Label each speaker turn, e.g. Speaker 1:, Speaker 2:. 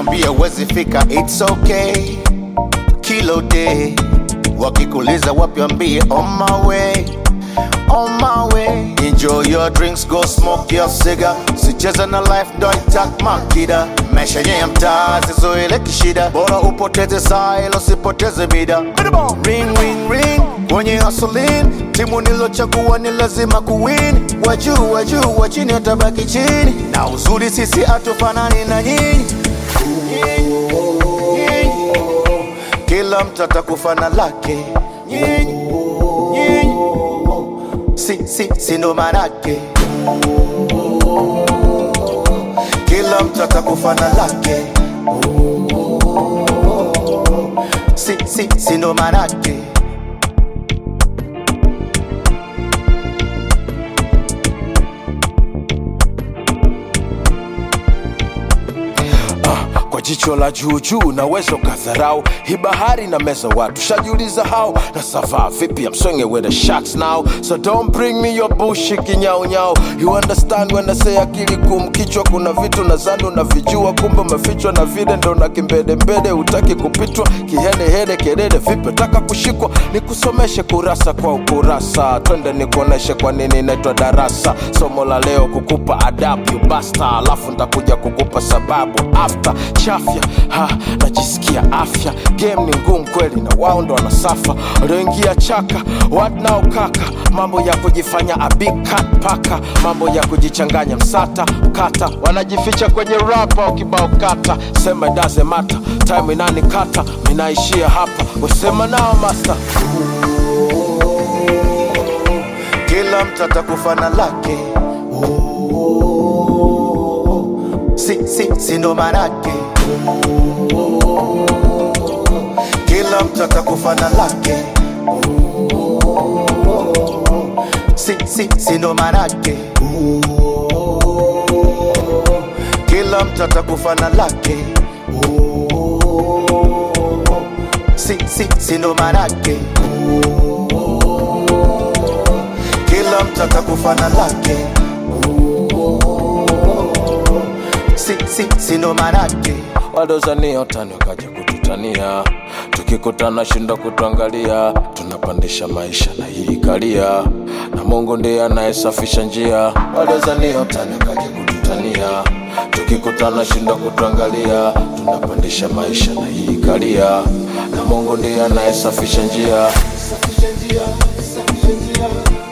Speaker 1: wambia wezi fika, it's okay. Kilo day, wakikuliza wapi wambie on my way. On my way. Enjoy your drinks, go smoke your cigar. Sicheza na life, don't attack makida. Maisha yenye mtaa, sizoele kishida. Bora upoteze saa, ilo sipoteze mida. Ring, ring, ring, kwenye hustling. Timu nilochagua ni lazima kuwin. Wajuu, wachini watabaki chini. Na uzuri sisi hatufanani na nyinyi. Kila mtu atakufana lake. Si ndo manake. Kila mtu atakufana lake. Si ndo manake. Kwa jicho la juu naweza ukadharau hii bahari na meza watu shajiuliza how na sava vipi. I'm swinging with the sharks now, so don't bring me your bullshit kinyao nyao. You understand when I say akili kumkichwa, kuna vitu na zanu na vijua, kumbe umefichwa na vile ndo na kimbede mbede utaki kupitwa. Kihene kelele vipi utaka kushikwa, nikusomeshe kurasa kwa ukurasa, twende nikuoneshe kwa nini inaitwa darasa. Somo la leo kukupa adabu you basta, alafu nitakuja kukupa sababu after chafya. Najisikia afya, game ni ngumu kweli na wao ndo wanasafa. Walioingia chaka, what now kaka, mambo ya kujifanya a big cat paka, mambo ya kujichanganya msata kata, wanajificha kwenye rap au kibao kata. Sema it doesn't matter, time inanikata, minaishia hapa, usema nao master. Kila mtu atakufana lake. Si ndo manake. Kila mtu atakufana lake. Si ndo manake. Kila mtu atakufana lake. Si ndo manake. Kila mtu atakufana lake. Si ndo manake. Wadozani otani wakaja kututania, tukikutana shindo kutuangalia. Tunapandisha maisha na hii kalia, na Mungu ndiye anayesafisha njia. Wadozani otani wakaja kututania, tukikutana shindo kutuangalia. Tunapandisha maisha na hii kalia, na Mungu ndiye anayesafisha njia.